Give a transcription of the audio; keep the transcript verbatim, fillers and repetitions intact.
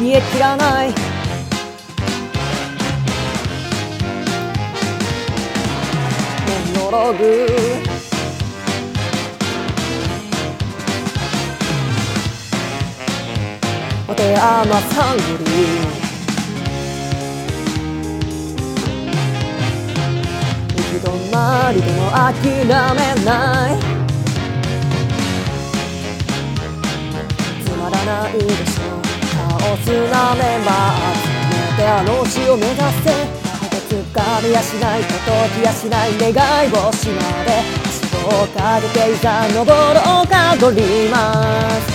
見えきらないモノローグ持て余すハングリー行き止まりでも諦めないつまらないでしょカオスなメンバー集めてあの死を目指せつかみやしないこときやしない願い星まで足をかけていざ登ろうかどります